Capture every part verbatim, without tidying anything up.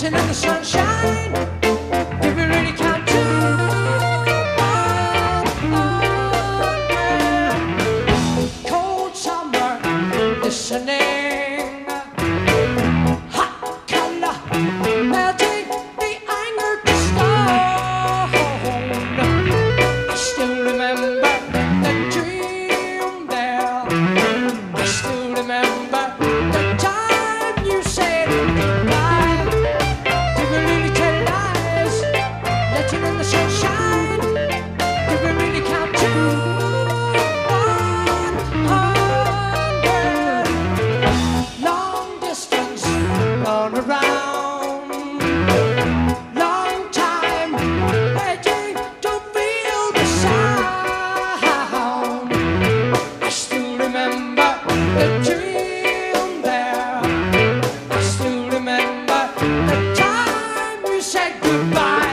dancing in the sunshine. Did we really count to one? Cold summer, listening. Hot color, melting the anger to stone. I still remember the dream there. I still remember the time you said goodbye. Did we really tell lies? Dancing in the sunshine. Did we really count to one hundred? Long distance, all around. Long time waiting to feel the sound. I still remember the dream there. I still remember the time you said goodbye.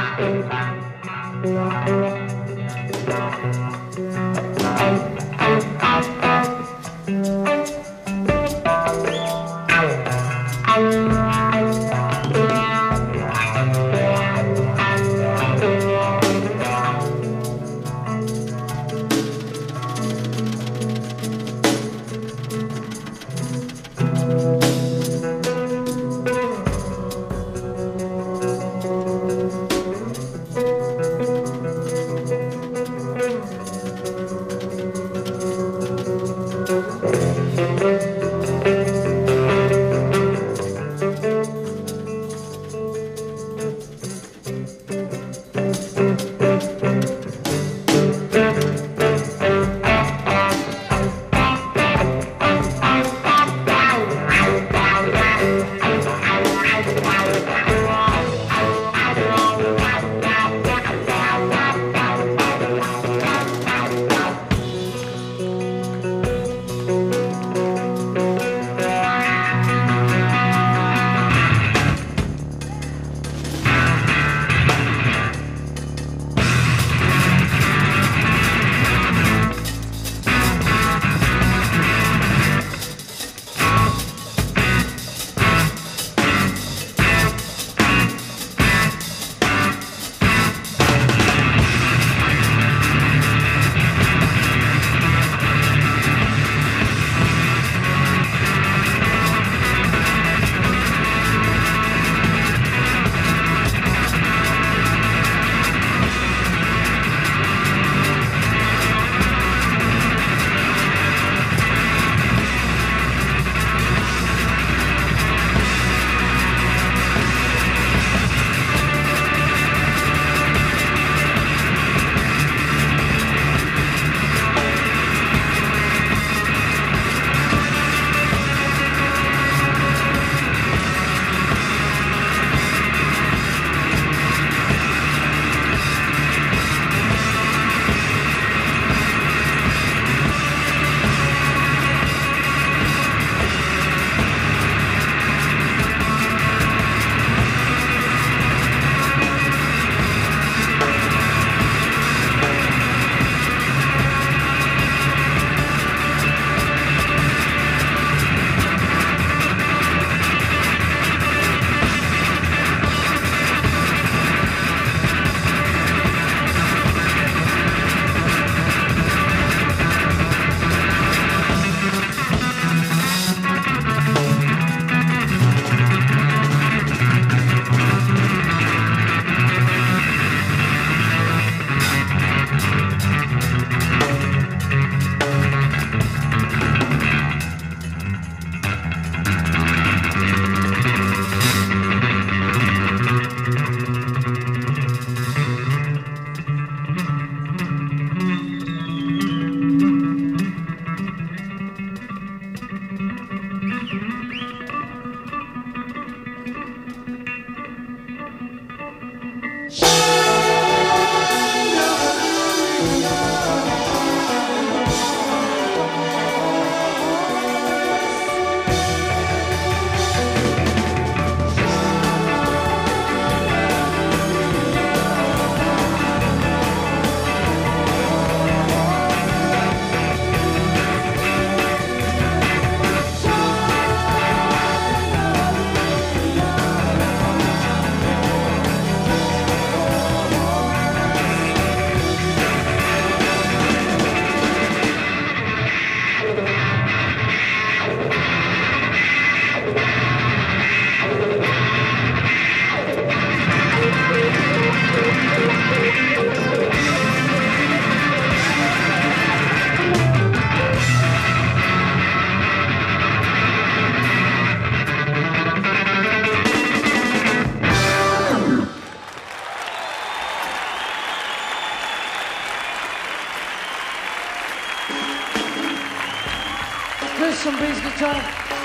Chris some bass guitar.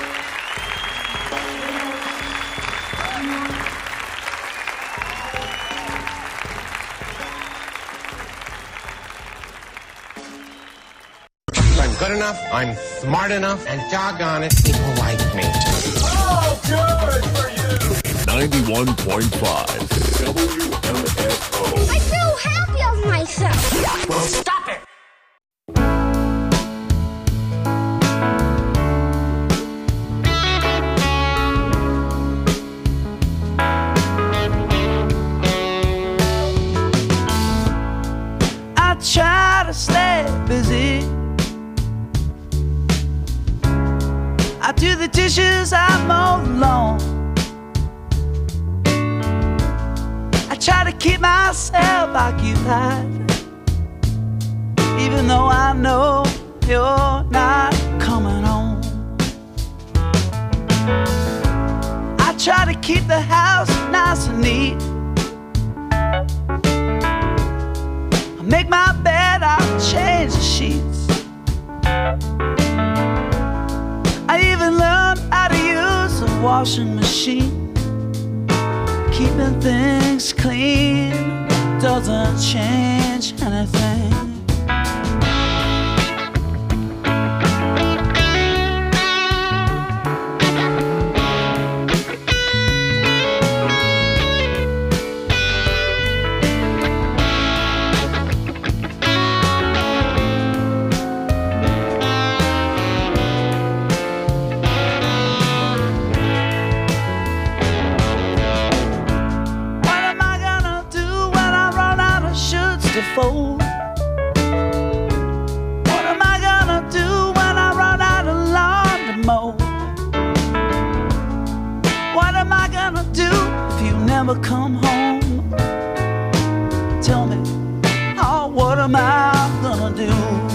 I'm good enough, I'm smart enough, and doggone it, people like me. Oh, good for you! ninety-one point five W M F O. I feel happy of myself. Well, stop it! I try to stay busy. I do the dishes, I mow the lawn. I try to keep myself occupied, even though I know you're not coming home. I try to keep the house nice and neat. I make my bed, I change the sheets. I even learned how to use a washing machine. Keeping things clean doesn't change anything. Fold. What am I gonna do when I run out of lawn to mow? What am I gonna do if you never come home? Tell me, oh, what am I gonna do?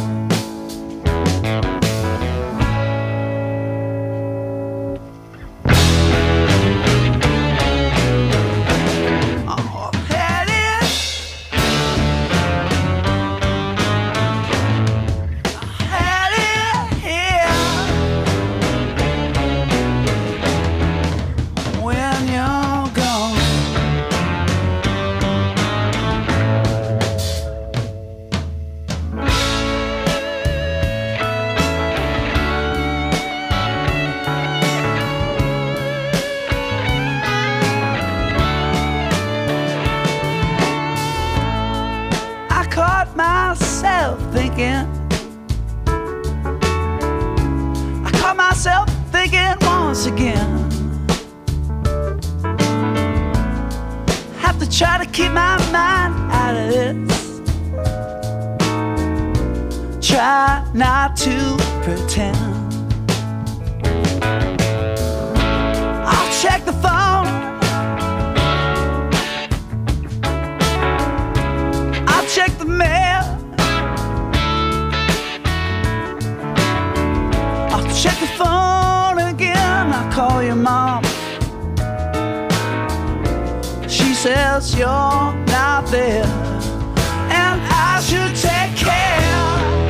Myself thinking, I caught myself thinking once again. Have to try to keep my mind out of this. Try not to pretend. I'll check the phone, I'll check the mail, check the phone again. I call your mom. She says you're not there, and I should take care.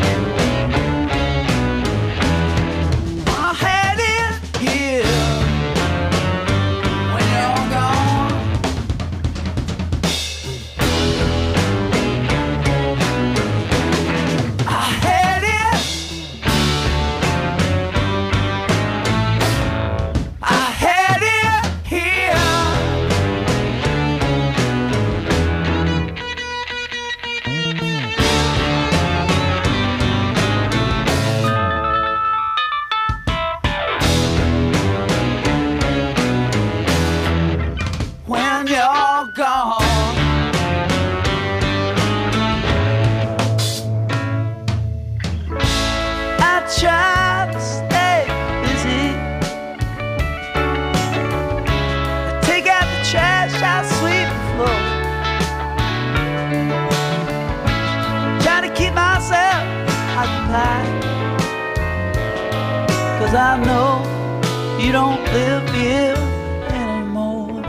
I had it here when you're gone. I had it. I had it here. When you're gone, I try to stay busy. I take out the trash, I sweep the floor. Try to keep myself occupied, 'cause I know you don't live here anymore.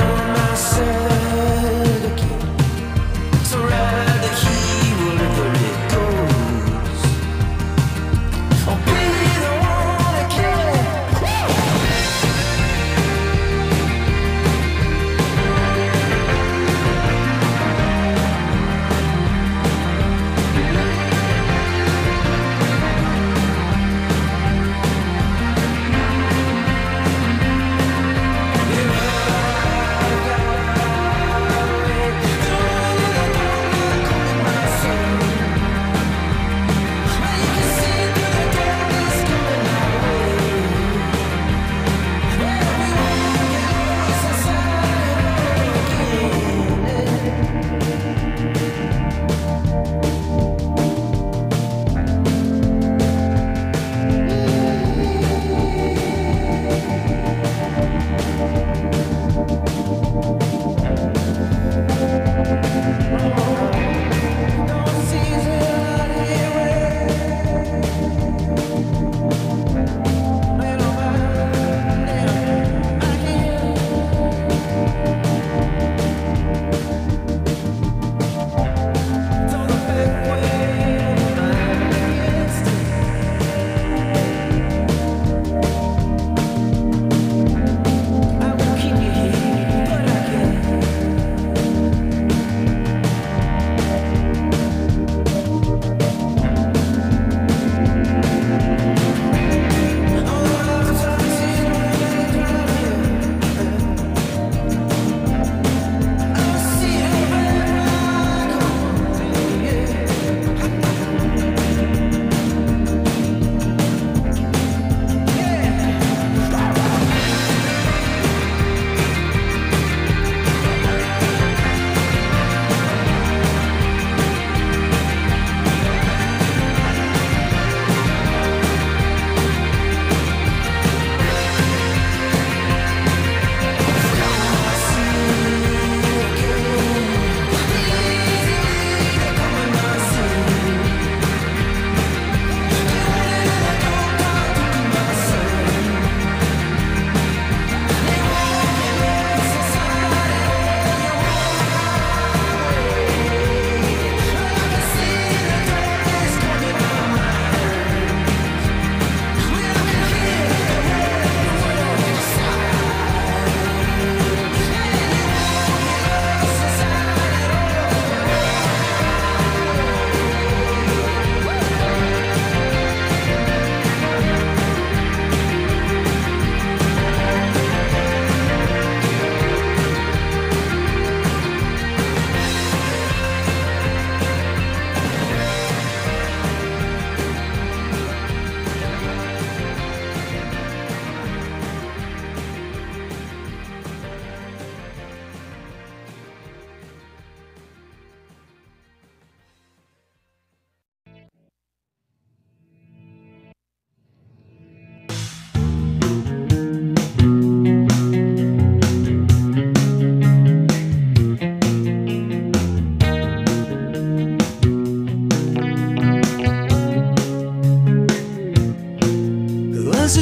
Was I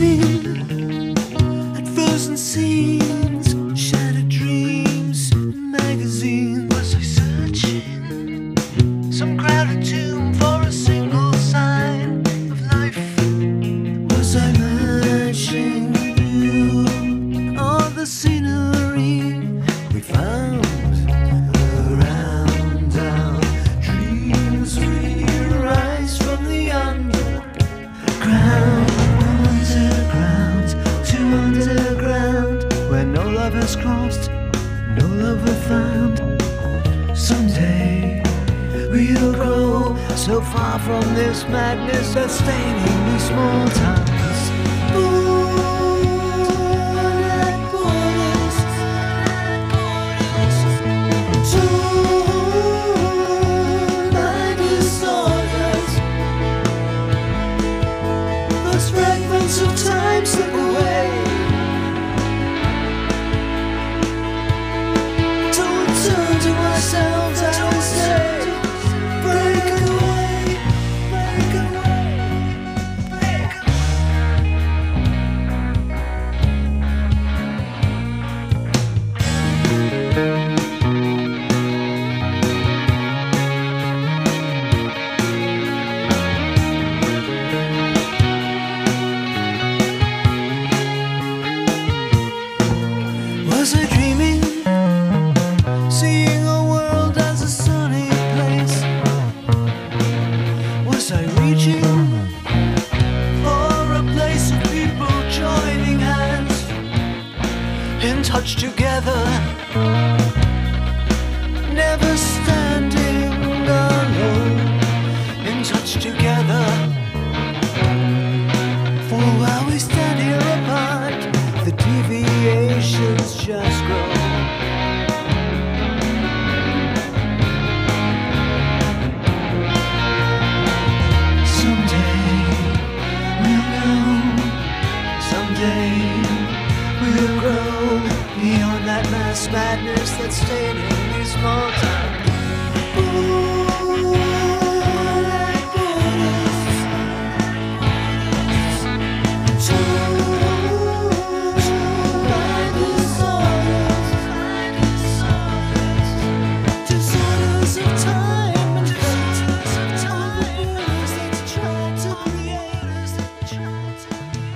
screaming at frozen scenes, shattered dreams in magazines? Was I searching some crowded tomb for a single sign of life? Was I matching you all the scenery we found around our dreams? We rise from the underground. Underground, where no love has crossed, no lover found. Someday we'll grow so far from this madness that's staining these small towns. Moonlight borders, tonight disorders. Those fragments of time slip away. Turn to ourselves, I will say, break away, break away, break away. this madness that's staying in these small towns. Ooh, like borders. True, like disorders. Disorders of time and fate. Borders that try to create us, that try to.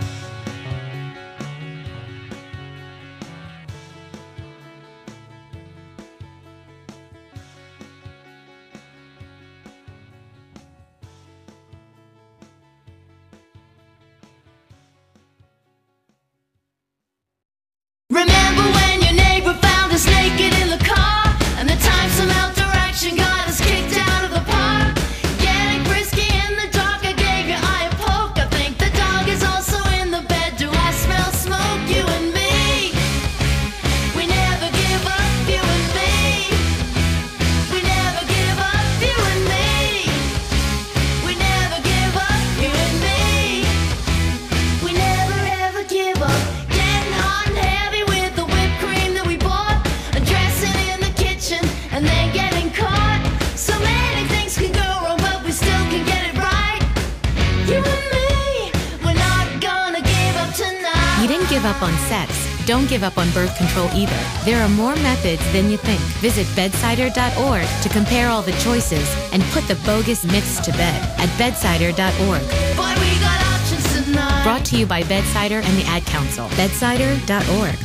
Remember when your neighbor found us naked in the car, and the time some outeraction got us kicked out of the park? Getting frisky in the dark, I gave your eye a poke. I think the dog is also in the bed. Do I smell smoke? You and me, we never give up. You and me, we never give up. You and me, we never give up. You and me, we never ever give up. Getting hot and heavy with the whipped cream that we bought, undressing in the kitchen and then getting caught. So many things can go wrong, but we still can get it right. You and me, we're not gonna give up tonight. You didn't give up on sex. Don't give up on birth control either. There are more methods than you think. Visit bedsider dot org to compare all the choices and put the bogus myths to bed at bedsider dot org. Boy, we got options tonight. Brought to you by Bedsider and the Ad Council. bedsider dot org.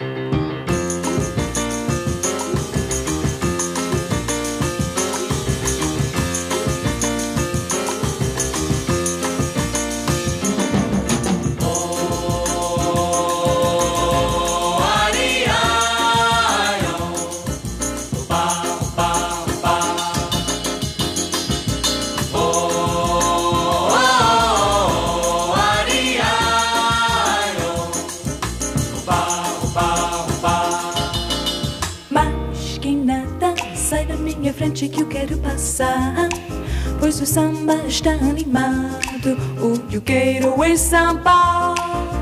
Mas que nada, sai da minha frente que eu quero passar, pois o samba está animado. O que eu quero é samba.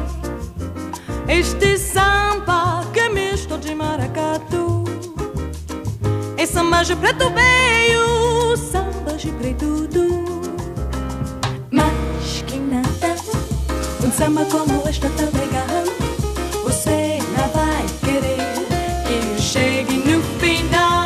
Este samba que é misto de maracatu. É samba de preto veio, samba de preto tudo. Mas que nada, um samba como este tão legal, você não vai querer que eu chegue no final.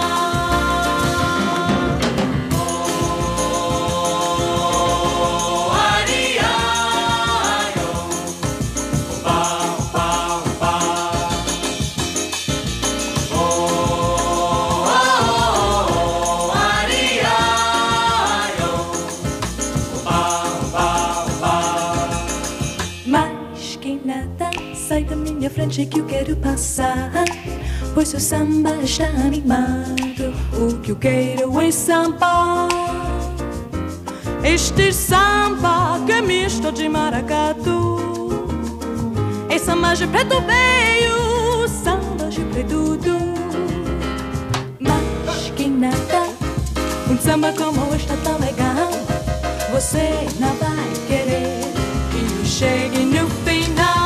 Mas que nada, sai da minha frente que eu quero passar, pois o samba está animado. O que eu quero é samba. Este samba que é misto de maracatu. É samba de preto veio, samba de preto tudo. Mas que nada, um samba como este tão legal, você não vai querer que eu chegue no final.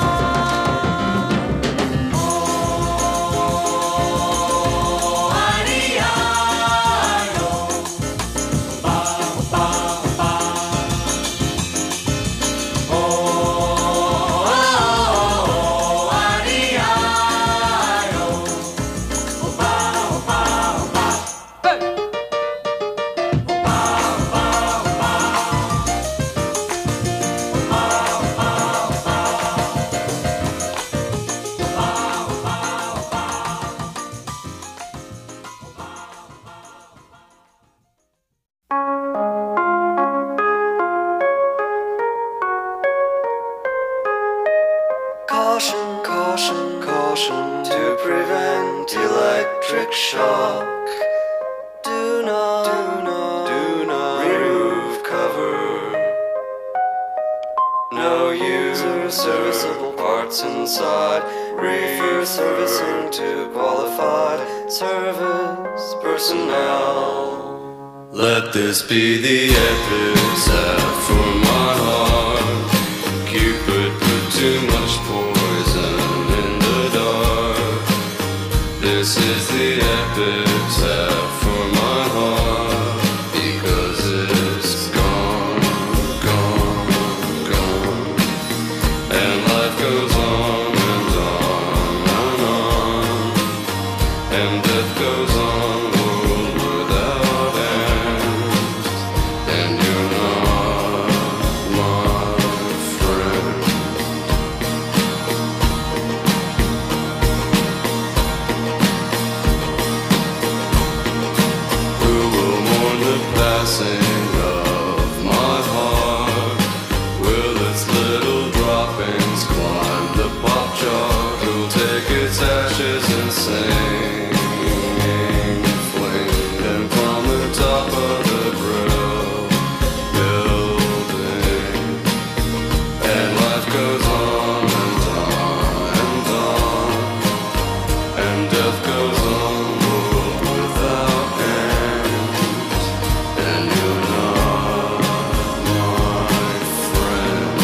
Caution, caution, caution to prevent electric shock. Do not, do not, do not remove cover. No use of serviceable parts inside. Refer servicing to qualified service personnel. Let this be the epitaph for my heart. Cupid put too much poison in the dark. This is the epitaph for my heart, because it's gone, gone, gone. And life goes on and on and on, and death goes on, world without end. And you're not my friend. Who will mourn the passing of my heart? Will its little droppings climb the pop chart? Who'll take its ashes and sing, fling them from the top of the grill building? And life goes on and on and on, and death goes on, world without end. And you're not my friend.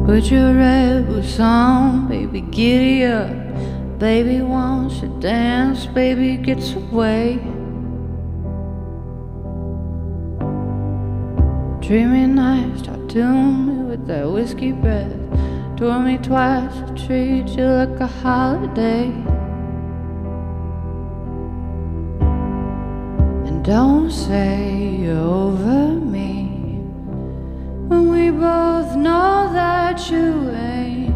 Put your red boots on, baby, giddy up. Baby wants to dance, baby gets away. Dreamy nights, tattoo me with that whiskey breath. Tour me twice, I treat you like a holiday. And don't say you're over me when we both know that you ain't.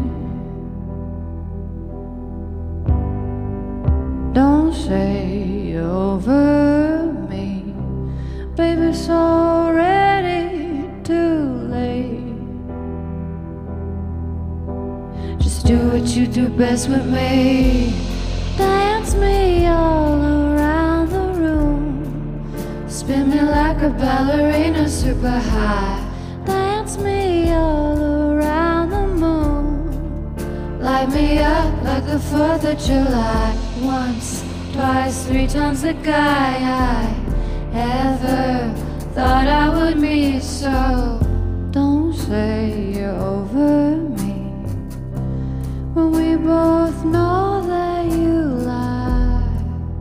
Don't say you're over me, baby, it's already too late. Just do what you do best with me. Dance me all around the room. Spin me like a ballerina super high. Dance me all around the moon. Light me up like the fourth of July. Once, twice, three times the guy I ever thought I would meet. So don't say you're over me when we both know that you lie.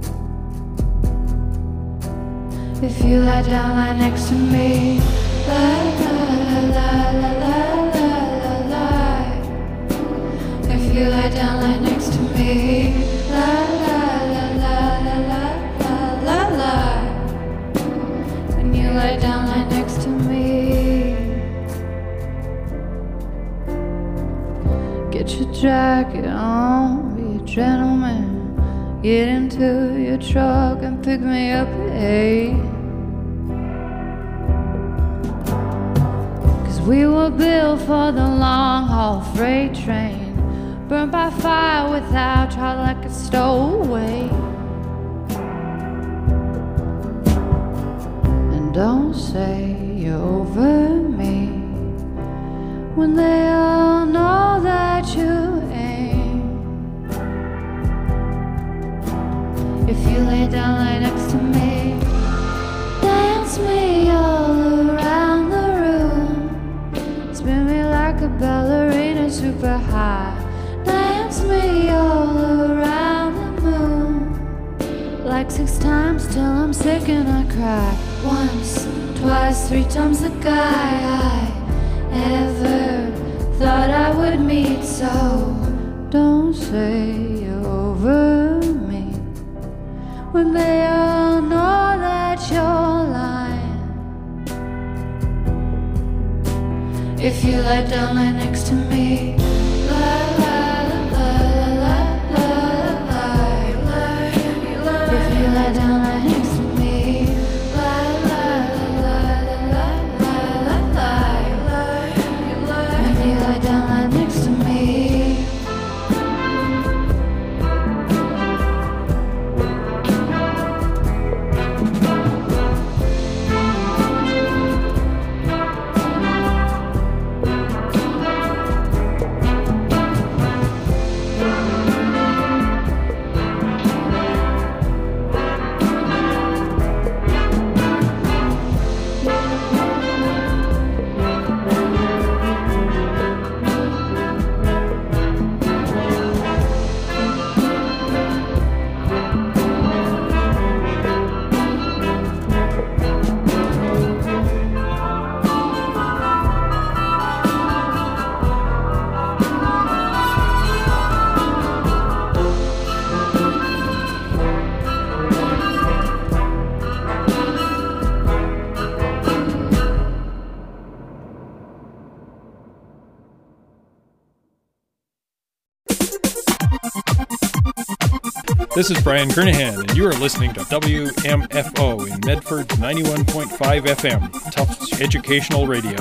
If you lie down, lie next to me. Lie, lie, lie, lie, lie, lie, lie, lie. If you lie down, lie next to me. Lie, lie, lie, lie, lie, lie, lie, lie. When you lie down, lie next to me. Get your jacket on, be a gentleman. Get into your truck and pick me up at eight. We were built for the long haul freight train, burned by fire without trial like a stowaway. And don't say you're over me when they all know that you ain't. If you lay down right next to me, dance me all around the room. Spin me like a ballerina super high. Dance me all around the moon. Like six times till I'm sick and I cry. Once, twice, three times the guy I ever thought I would meet. So don't say you're over me when they all know that you're lying. If you lie down, lie next to me. Lie, lie, lie, lie, lie, lie, lie. If you lie down, lie next to me. Lie, lie, lie, lie, lie, lie, lie. If you lie down, lie next to me. This is Brian Kernahan, and you are listening to W M F O in Medford ninety-one point five F M, Tufts Educational Radio.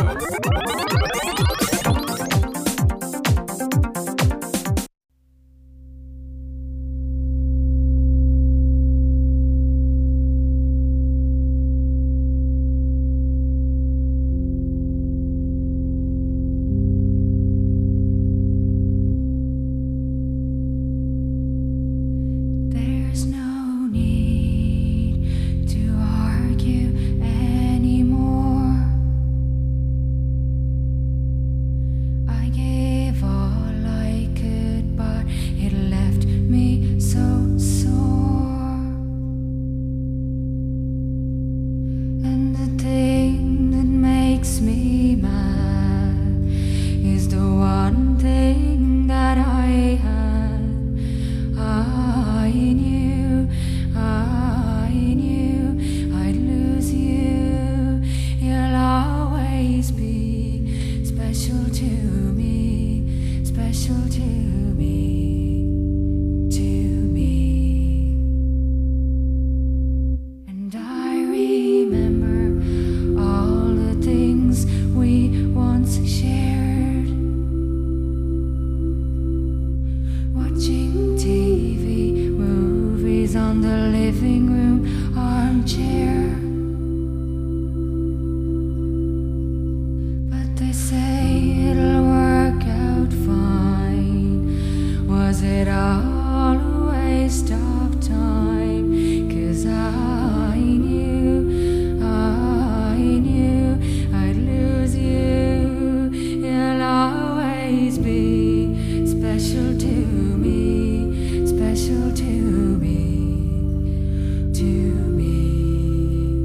There's no need to argue anymore. living room armchair. But they say it'll work out fine. Was it all a waste of time? 'Cause I knew, I knew I'd lose you. You'll always be special to me, special to me, to me.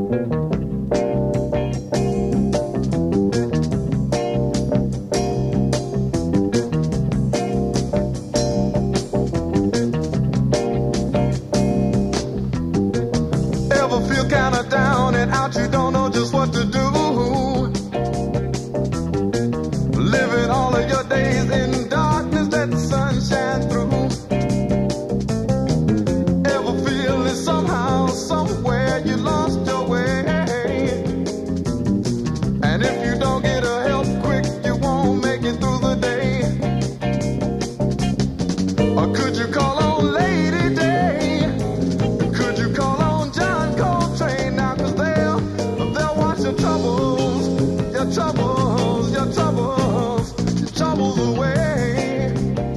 Ever feel kinda down and out, you don't know just what to do? Living all of your days in darkness, let the sun shine through. Ever feel that somehow, somewhere you lost your way? And if you don't get a help quick, you won't make it through the day. Or could you call on Lady Day? Could you call on John Coltrane now? 'Cause they'll, they'll wash your troubles, your troubles, your troubles, your troubles away.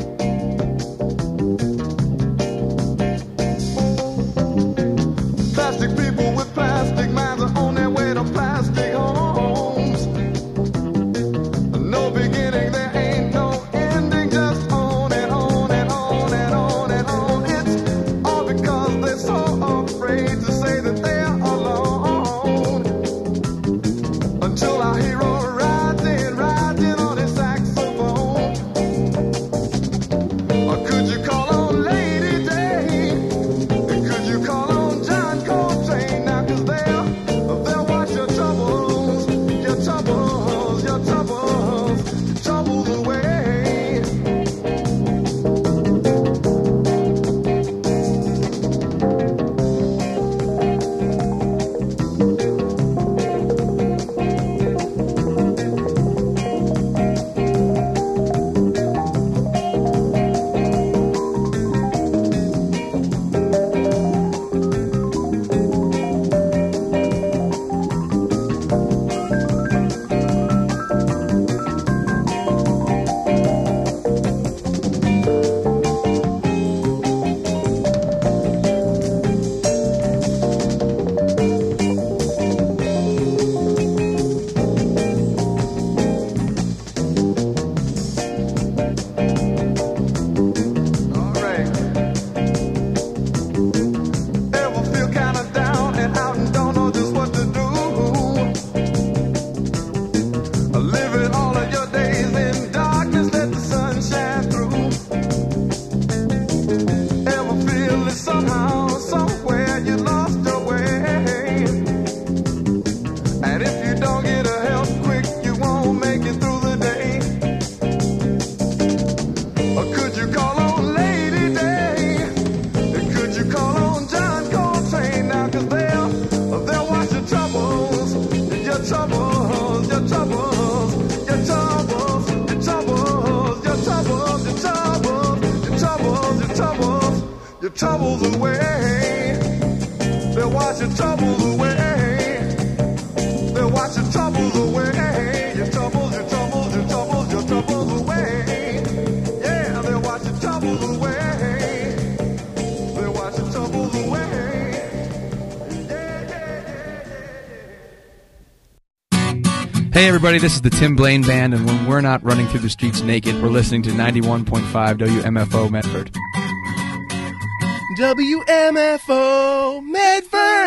Plastic people with plastic minds are on their way to plastic homes. No beginning, there ain't no ending, just on and on and on and on and on. It's all because they're so afraid to say that they're alone. Until our hero rides in, rides in on his saxophone. Or could you call on Lady Day? And could you call on John Coltrane now? 'Cause they'll, they'll wash your troubles, your troubles, your troubles, your troubles away. All right. Ever feel kinda down and out and don't know just what to do? Living all of your days in darkness, let the sun shine through. Ever feel that somehow, somewhere you lost your way? And if you don't get a help quick, you won't make it through the day. Or could you call on Lady Day? And could you call on John Coltrane now? 'Cause they'll, they'll wash your troubles, your troubles, your troubles, your troubles, your troubles, your troubles, your troubles, your troubles, your troubles, your troubles away. They'll wash your troubles away. They'll wash your troubles away. Your troubles, your troubles, your troubles, your troubles away. Yeah, they'll wash your troubles away. They'll wash your troubles away. Hey everybody, this is the Tim Blaine Band, and when we're not running through the streets naked, we're listening to ninety-one point five W M F O Medford. W M F O Medford.